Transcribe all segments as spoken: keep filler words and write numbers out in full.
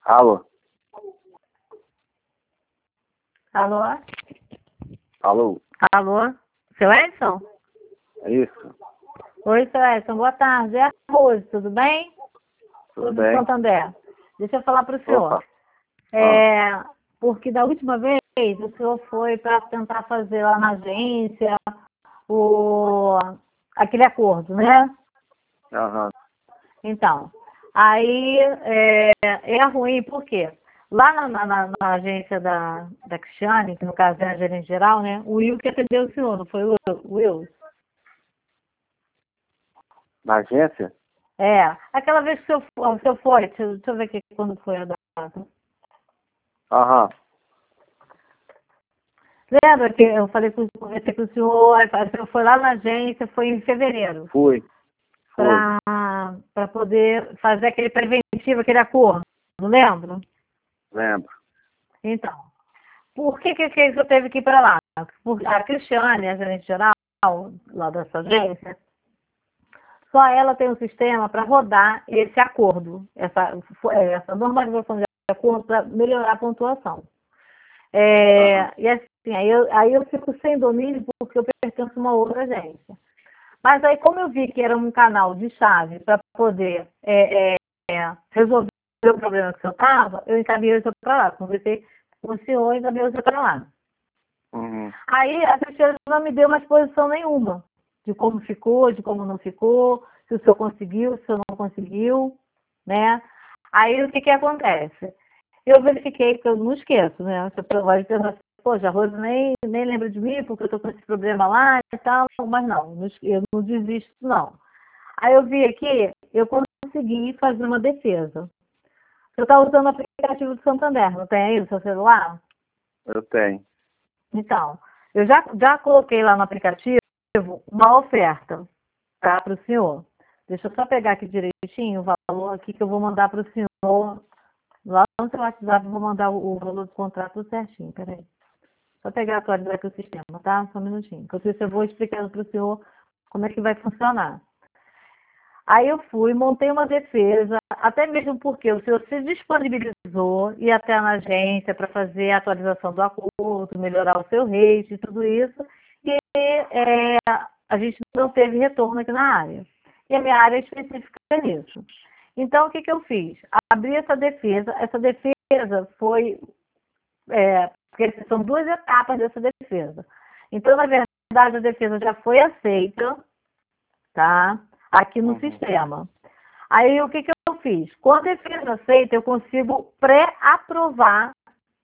Alô? Alô? Alô? Alô? Seu Edson? É isso? Oi, seu Edson, boa tarde. É a Rose, tudo bem? Tudo de bem? Santander. Deixa eu falar para o senhor. Opa. É, porque da última vez o senhor foi para tentar fazer lá na agência o, aquele acordo, né? Aham. Então, aí é, é ruim, por quê? Lá na, na- na- na agência da, da Cristiane, que no caso é a gerente geral, né? O Will que atendeu o senhor, não foi o Will? Na agência? É, aquela vez que o senhor, o senhor foi, deixa, eu deixa eu ver aqui quando foi a data. Aham. Lembra que eu falei com, conversei com o senhor, aí o senhor foi lá na agência, foi em fevereiro, Fui. Fui. para poder fazer aquele preventivo, aquele acordo, não lembro? Lembro. Então, por que que, que eu teve que ir para lá? Porque a Cristiane, a gerente geral, lá dessa agência, só ela tem um sistema para rodar esse acordo, essa, essa normalização de acordo para melhorar a pontuação. É, Aham. e assim, aí eu, aí eu fico sem domínio porque eu pertenço a uma outra agência. Mas aí, como eu vi que era um canal de chave para poder é, é, é, resolver o problema que o senhor estava, eu encaminhei o senhor para lá. Conversei com o senhor e encaminhei o senhor para lá. Uhum. Aí a Cristiane não me deu mais posição nenhuma de como ficou, de como não ficou, se o senhor conseguiu, se o senhor não conseguiu, né? Aí o que que acontece? Eu verifiquei, que eu não esqueço, né? Você pode pensar assim, poxa, a Rosa nem, nem lembra de mim porque eu estou com esse problema lá e tal, mas não, não es- eu não desisto, não. Aí eu vi aqui, eu consegui fazer uma defesa. Você está usando o aplicativo do Santander, não tem aí no seu celular? Eu tenho. Então, eu já, já coloquei lá no aplicativo uma oferta, tá, para o senhor. Deixa eu só pegar aqui direitinho o valor aqui que eu vou mandar para o senhor. Lá no seu WhatsApp eu vou mandar o, o valor do contrato certinho, peraí. Só pegar e atualizar aqui o sistema, tá? Só um minutinho. Enquanto isso eu vou explicando para o senhor como é que vai funcionar. Aí eu fui, montei uma defesa, até mesmo porque o senhor se disponibilizou, ir até na agência para fazer a atualização do acordo, melhorar o seu rate e tudo isso, e é, a gente não teve retorno aqui na área. E a minha área é específica nisso. Então, o que, que eu fiz? Abri essa defesa, essa defesa foi, é, porque são duas etapas dessa defesa. Então, na verdade, a defesa já foi aceita, tá? Aqui no Uhum. sistema. Aí o que, que eu fiz? Quando a defesa aceita, eu consigo pré-aprovar,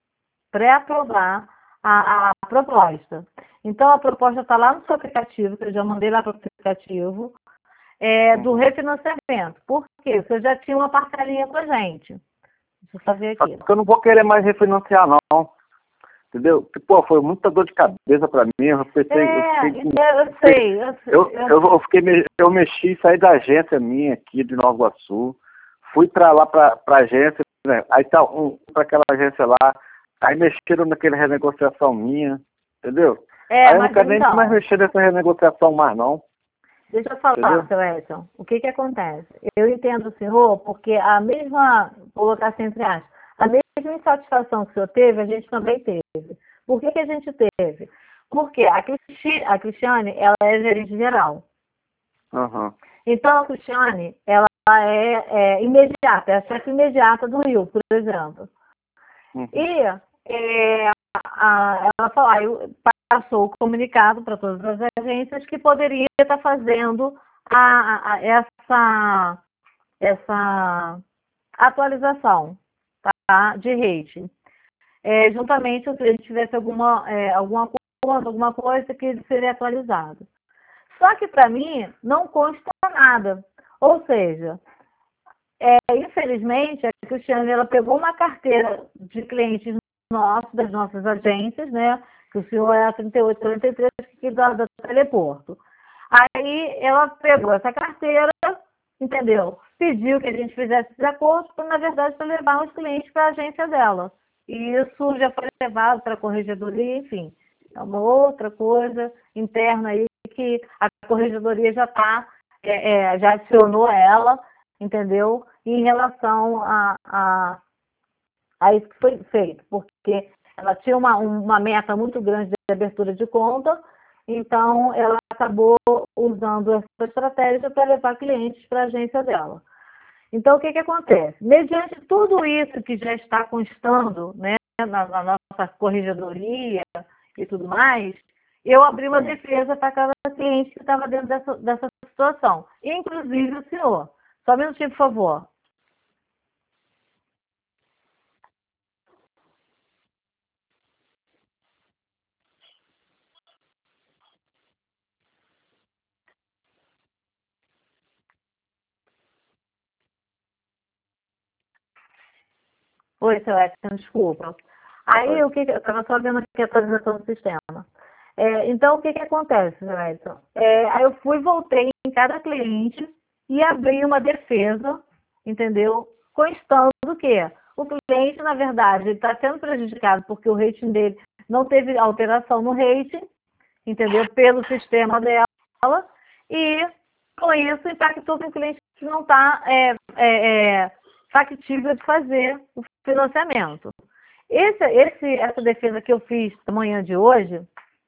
pré-aprovar a, a proposta. Então a proposta está lá no seu aplicativo, que eu já mandei lá para o aplicativo, é, do Uhum. refinanciamento. Por quê? Você já tinha uma parcelinha com a gente. Deixa eu só ver Só aqui. que eu não vou querer mais refinanciar, não. Entendeu? Porque, pô, foi muita dor de cabeça pra mim. Eu pensei, eu É, fiquei com. eu sei, eu, sei, Eu, eu, eu, eu, fiquei, me- eu mexi, saí da agência minha aqui de Nova Iguaçu. Fui pra lá, pra, pra agência, né? Aí tá um pra aquela agência lá. Aí mexeram naquela renegociação minha. Entendeu? é, Aí eu não mas quero nem mais então, mexer nessa renegociação mais, não. deixa eu falar, Entendeu? seu Edson, o que que acontece? Eu entendo o senhor porque a mesma, vou colocar assim entre aspas, a mesma insatisfação que o senhor teve, a gente também teve. Por que que a gente teve? Porque a, Cristi, a Cristiane, ela é gerente geral. Aham. Então, a Cristiane, ela é, é imediata, é a chefe imediata do Rio, por exemplo. Uhum. E é, a, ela falou, aí passou o comunicado para todas as agências que poderia estar fazendo a, a, essa, essa atualização, tá, de rate. É, juntamente se a gente tivesse alguma, é, alguma coisa, alguma coisa que seria atualizado. Só que para mim não consta nada. Ou seja, é, infelizmente, a Cristiane ela pegou uma carteira de clientes nossos, das nossas agências, né? Que o senhor é a trinta e oito quarenta e três, que da, da Teleporto. Aí ela pegou essa carteira, entendeu? Pediu que a gente fizesse esse acordo, na verdade, para levar os clientes para a agência dela. E isso já foi levado para a corregedoria, enfim. É uma outra coisa interna aí que a corregedoria já está, é, é, já acionou ela, entendeu? Em relação a, a, Aí isso que foi feito, porque ela tinha uma, uma meta muito grande de abertura de conta, então ela acabou usando essa estratégia para levar clientes para a agência dela. Então, o que, que acontece? Mediante tudo isso que já está constando, né, na, na nossa corregedoria e tudo mais, eu abri uma defesa para cada cliente que estava dentro dessa, dessa situação, inclusive o senhor. Só um minutinho, por favor. Oi, seu Edson, desculpa. Aí, o que, eu estava só vendo aqui a atualização do sistema. É, então, o que, que acontece, seu Edson? É, aí eu fui, voltei em cada cliente e abri uma defesa, entendeu? Constando que o cliente, na verdade, está sendo prejudicado porque o rating dele não teve alteração no rating, entendeu? Pelo sistema dela, e com isso impactou o cliente que não está é, é, é, factível de fazer o financiamento. Esse, esse, essa defesa que eu fiz na manhã de hoje,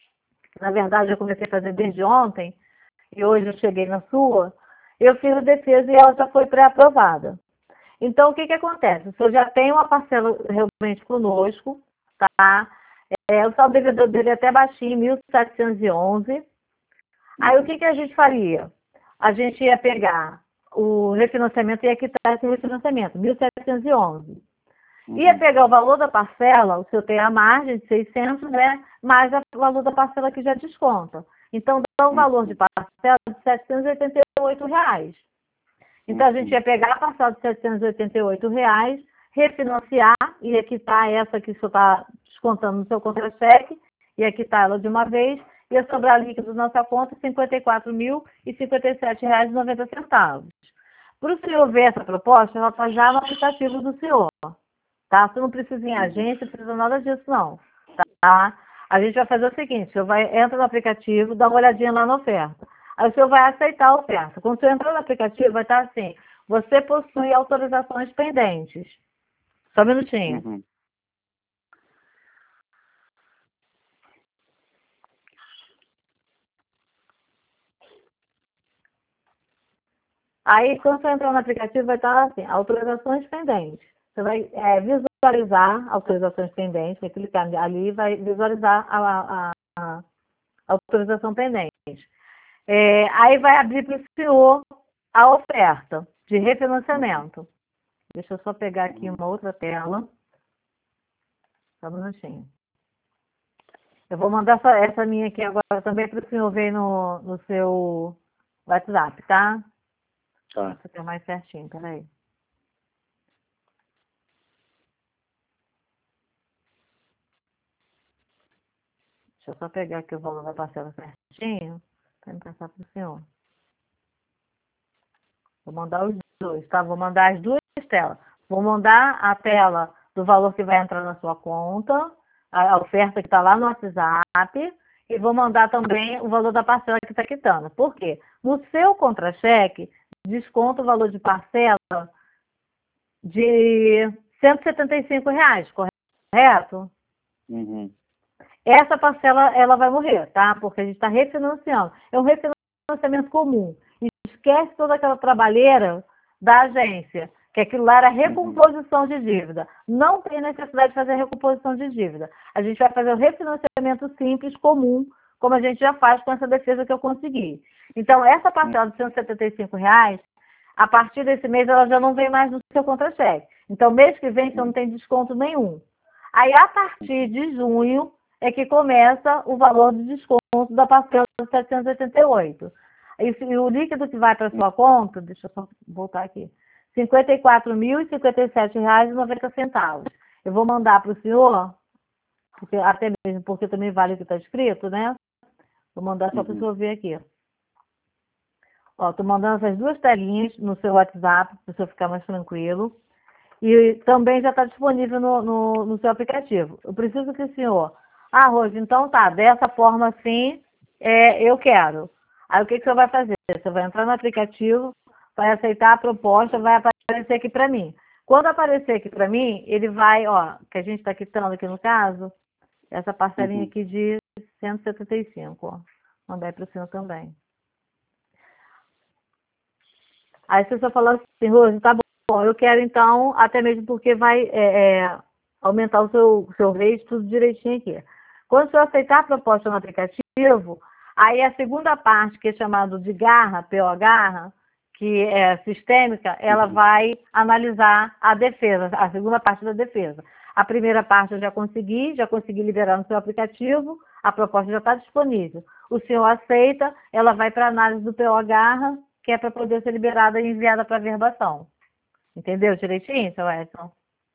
na verdade eu comecei a fazer desde ontem, e hoje eu cheguei na sua, eu fiz a defesa e ela já foi pré-aprovada. Então, o que, que acontece? O senhor já tem uma parcela realmente conosco, tá? É, o saldo devedor dele é até baixinho, mil setecentos e onze. Aí, o que, que a gente faria? A gente ia pegar o refinanciamento e ia quitar esse refinanciamento, mil setecentos e onze. Ia pegar o valor da parcela, o senhor tem a margem de seiscentos, né? Mais o valor da parcela que já desconta. Então, dá um valor de parcela de setecentos e oitenta e oito reais. Então, a gente ia pegar a parcela de setecentos e oitenta e oito reais, refinanciar, ia quitar essa que o senhor está descontando no seu contra-cheque, ia quitar ela de uma vez, ia sobrar líquido na nossa conta cinquenta e quatro mil e cinquenta e sete reais e noventa centavos. Para o senhor ver essa proposta, ela está já no aplicativo do senhor. Tá? Você não precisa ir em agência, não precisa nada disso, não. Tá? A gente vai fazer o seguinte, o senhor vai, entra no aplicativo, dá uma olhadinha lá na oferta. Aí o senhor vai aceitar a oferta. Quando o senhor entrar no aplicativo, vai estar assim, você possui autorizações pendentes. Só um minutinho. Uhum. Aí, quando você entrar no aplicativo, vai estar assim, autorizações pendentes. Você vai é, visualizar autorizações pendentes, vai clicar ali e vai visualizar a, a, a autorização pendente. É, aí vai abrir para o senhor a oferta de refinanciamento. Deixa eu só pegar aqui uma outra tela. Só um minutinho. Eu vou mandar essa, essa minha aqui agora também para o senhor ver no, no seu WhatsApp, tá? Tá. Isso aqui é mais certinho, peraí. Deixa eu só pegar aqui o valor da parcela certinho para me passar para o senhor. Vou mandar os dois, tá? Vou mandar as duas telas. Vou mandar a tela do valor que vai entrar na sua conta, a oferta que está lá no WhatsApp, e vou mandar também o valor da parcela que está quitando. Por quê? No seu contra-cheque, desconta o valor de parcela de cento e setenta e cinco reais, correto? Uhum. Essa parcela, ela vai morrer, tá? Porque a gente está refinanciando. É um refinanciamento comum. Esquece toda aquela trabalheira da agência, que aquilo lá era recomposição de dívida. Não tem necessidade de fazer recomposição de dívida. A gente vai fazer o refinanciamento simples, comum, como a gente já faz com essa defesa que eu consegui. Então, essa parcela de cento e setenta e cinco reais, a partir desse mês, ela já não vem mais no seu contra-cheque. Então, mês que vem, você não tem desconto nenhum. Aí, a partir de junho, é que começa o valor de desconto da parcela de setecentos e oitenta e oito. E o líquido que vai para a sua conta, deixa eu só voltar aqui, cinquenta e quatro mil e cinquenta e sete reais e noventa centavos. Eu vou mandar para o senhor, porque, até mesmo porque também vale o que está escrito, né? Vou mandar só para o senhor ver aqui. Ó, estou mandando essas duas telinhas no seu WhatsApp, para o senhor ficar mais tranquilo. E também já está disponível no, no, no seu aplicativo. Eu preciso que o senhor... Ah, Rose, então tá, dessa forma assim, é, eu quero. Aí o que, que o senhor vai fazer? Você vai entrar no aplicativo, vai aceitar a proposta, vai aparecer aqui para mim. Quando aparecer aqui para mim, ele vai, ó, que a gente está quitando aqui no caso, essa parcelinha Uhum. aqui de cento e setenta e cinco, ó. Mandar para o senhor também. Aí você só falou assim, Rose, tá bom, eu quero então, até mesmo porque vai é, é, aumentar o seu, seu rate, tudo direitinho aqui. Quando o senhor aceitar a proposta no aplicativo, aí a segunda parte, que é chamada de garra, P O garra, que é sistêmica, ela Uhum. vai analisar a defesa, a segunda parte da defesa. A primeira parte eu já consegui, já consegui liberar no seu aplicativo, a proposta já está disponível. O senhor aceita, ela vai para a análise do P O garra, que é para poder ser liberada e enviada para verbação. Entendeu direitinho, seu Edson?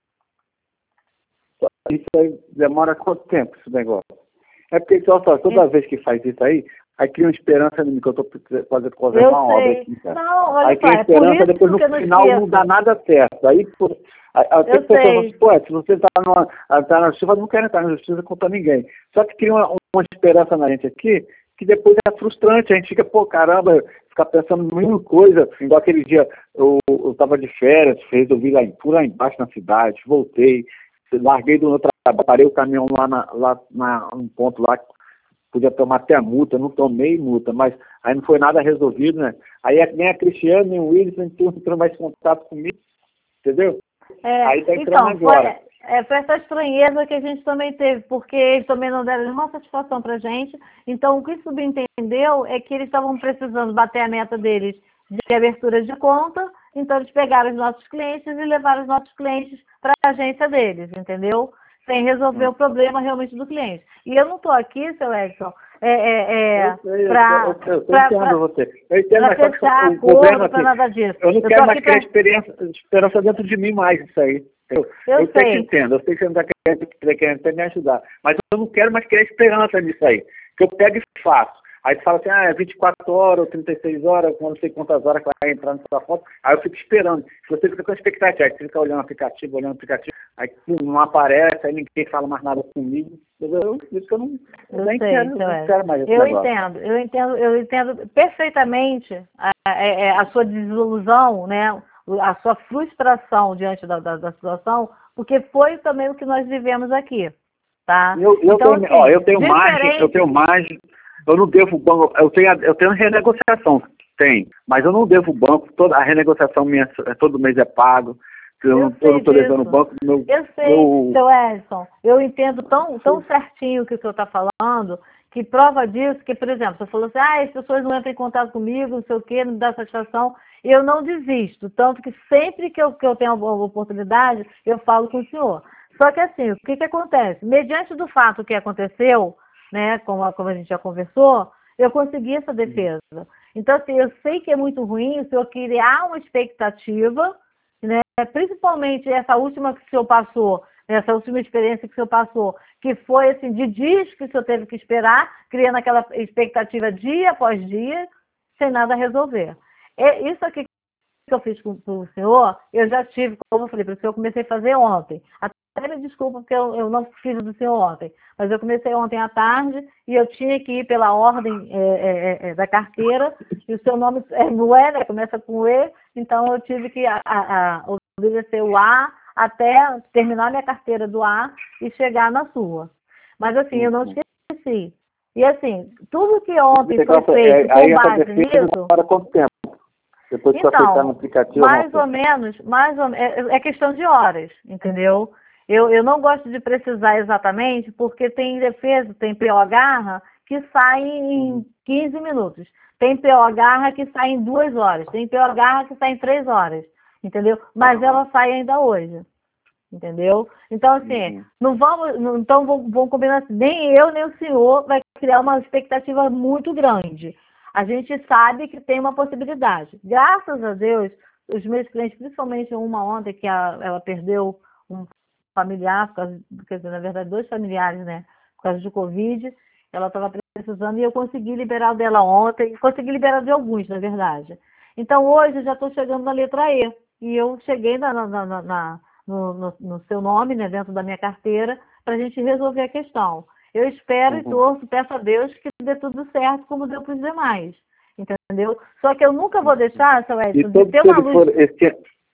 Isso aí demora quanto tempo, esse negócio? É porque só, só, toda vez que faz isso aí, aí cria uma esperança em mim, que eu estou fazendo, fazendo Eu uma sei. obra aqui, cara. Não, olha Aí só, cria é por esperança, isso depois no que eu não final não esqueço. dá nada certo. Aí, pô, aí, aí Eu tem pessoas que falam sei. assim, pô, se você está tá na justiça, não quero entrar na justiça contra ninguém. Só que cria uma, uma esperança na gente aqui, que depois é frustrante, a gente fica, pô, caramba, ficar pensando em mil coisas. Igual aquele dia, eu, eu tava de férias, resolvi lá, fui lá embaixo na cidade, voltei, larguei do meu trabalho, parei o caminhão lá, na, lá na, num ponto lá, podia tomar até a multa, não tomei multa, mas aí não foi nada resolvido, né? Aí nem a Cristiane, nem o Wilson entrou mais em contato comigo, entendeu? É, Aí tá entrando então, foi, agora. é, foi essa estranheza que a gente também teve, porque eles também não deram nenhuma satisfação pra gente. Então, o que subentendeu é que eles estavam precisando bater a meta deles de abertura de conta, então eles pegaram os nossos clientes e levaram os nossos clientes para a agência deles, entendeu? Sem resolver Hum. o problema realmente do cliente. E eu não estou aqui, seu Edson, é, é, é, Eu sei, eu, para eu, eu, eu entendo você. Eu entendo, mas só que fechar o governo acordo, para aqui, nada disso. eu não Eu quero estou mais aqui criar para... experiência, esperança dentro de mim mais isso aí. Eu, Eu eu sei que sei. entendo, eu sei que você não está querendo, querendo até me ajudar, mas eu não quero mais criar esperança nisso aí. Que eu pego e faço. Aí tu fala assim, ah, é vinte e quatro horas ou trinta e seis horas, não sei quantas horas que vai entrar na sua foto. Aí eu fico esperando. Se você fica com expectativa, aí você fica olhando o aplicativo, olhando o aplicativo, aí não aparece, aí ninguém fala mais nada comigo. Entendeu? Isso que eu não, eu Eu nem sei, quero, seu não Edson. quero mais esse Eu negócio. entendo, eu entendo, eu entendo perfeitamente a, a, a sua desilusão, né? A sua frustração diante da, da, da situação, porque foi também o que nós vivemos aqui, tá? Eu, eu, Então, tenho, assim, ó, eu tenho margem, eu diferente... tenho margem, eu não devo banco, eu tenho, eu tenho renegociação, tem, mas eu não devo banco, toda a renegociação minha, todo mês é pago, eu, Eu não, eu sei não estou levando o disso. banco, meu, Eu sei, meu, seu Edson. Eu entendo tão, tão certinho o que o senhor está falando, que prova disso, que, por exemplo, você falou assim, ah, as pessoas não entram em contato comigo, não sei o quê, não me dá satisfação. Eu não desisto, tanto que sempre que eu, que eu tenho a oportunidade, eu falo com o senhor. Só que assim, o que, que acontece? Mediante do fato que aconteceu, né, como a, como a gente já conversou, eu consegui essa defesa. Então, assim, eu sei que é muito ruim o senhor criar uma expectativa, né, principalmente essa última que o senhor passou, essa última experiência que o senhor passou, que foi assim, de dias que o senhor teve que esperar, criando aquela expectativa dia após dia, sem nada resolver. É isso aqui que eu fiz com o senhor, eu já tive, como eu falei para o senhor, eu comecei a fazer ontem. Até me desculpa porque eu, eu não fiz do senhor ontem, mas eu comecei ontem à tarde e eu tinha que ir pela ordem é, é, é, da carteira, e o seu nome é, não é, né? Começa com E, então eu tive que a, a, a, obedecer o A até terminar minha carteira do A e chegar na sua. Mas assim, eu não esqueci. E assim, tudo que ontem foi feito com base nisso... Para quanto tempo? Depois que Então, aceitar no aplicativo, mais ou menos, mais ou, é, é questão de horas, entendeu? Eu, eu não gosto de precisar exatamente, porque tem defesa, tem P O garra que sai em quinze minutos. Tem P O garra que sai em duas horas. Tem P O garra que sai em três horas, entendeu? Mas ela sai ainda hoje, entendeu? Então, assim, uhum. não vamos, não, então vamos, vamos combinar assim, nem eu nem o senhor vai criar uma expectativa muito grande. A gente sabe que tem uma possibilidade. Graças a Deus, os meus clientes, principalmente uma ontem, que a, ela perdeu um familiar, por causa, quer dizer, na verdade, dois familiares, né? Por causa do Covid, ela estava precisando e eu consegui liberar o dela ontem, e consegui liberar de alguns, na verdade. Então, hoje, eu já estou chegando na letra E. E eu cheguei na, na, na, na, no, no, no seu nome, né, dentro da minha carteira, para a gente resolver a questão. Eu espero Uhum. e torço, peço a Deus que dê tudo certo, como deu para os demais. Entendeu? Só que eu nunca vou deixar, seu Edson, de ter uma luz... Esse,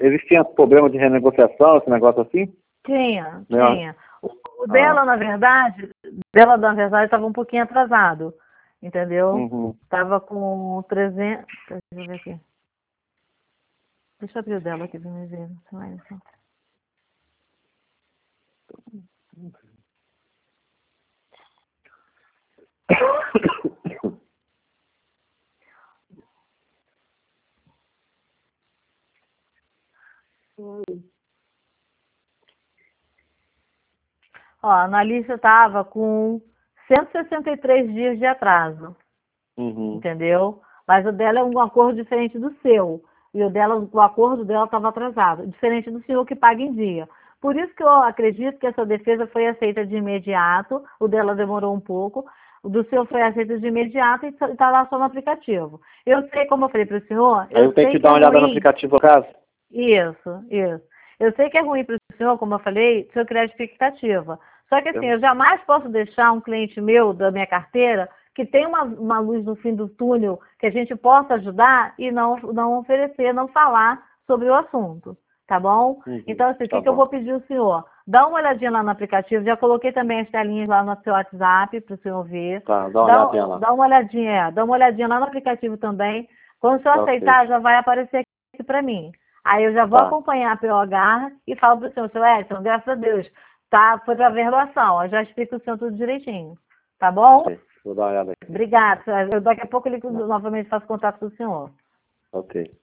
existia problema de renegociação, esse negócio assim? Tinha, Não. tinha. O, o dela, Ah. na verdade, dela, na verdade, estava um pouquinho atrasado, entendeu? Uhum. Estava com trezentos... Deixa eu ver aqui. Deixa eu abrir o dela aqui para me ver. Ó, a Analícia estava com cento e sessenta e três dias de atraso, Uhum. entendeu? Mas o dela é um acordo diferente do seu. E o dela, o acordo dela estava atrasado, diferente do senhor que paga em dia. Por isso que eu acredito que essa defesa foi aceita de imediato, o dela demorou um pouco, o do senhor foi aceito de imediato e está lá só no aplicativo. Eu sei, como eu falei para o senhor... Aí eu, eu tenho sei que dar uma é olhada ruim. no aplicativo, no caso? Isso, isso. Eu sei que é ruim para o senhor, como eu falei, se eu criar expectativa. Só que assim, eu jamais posso deixar um cliente meu, da minha carteira, que tem uma, uma luz no fim do túnel, que a gente possa ajudar e não, não oferecer, não falar sobre o assunto, tá bom? Uhum. Então, assim, o Tá que, que eu bom. vou pedir ao senhor? Dá uma olhadinha lá no aplicativo, já coloquei também as telinhas lá no seu WhatsApp para o senhor ver. Tá, dá uma Dá, olhadinha lá. dá uma olhadinha, é, dá uma olhadinha lá no aplicativo também. Quando o senhor Tá, aceitar, ok. já vai aparecer aqui para mim. Aí eu já vou Tá. acompanhar a P O H e falo para o senhor, seu Edson, graças a Deus, tá, foi para averbação. Eu já explico o senhor tudo direitinho. Tá bom? Ok, vou dar uma olhada aqui. Obrigada. Eu, daqui a pouco eu ligo novamente, faço contato com o senhor. Ok.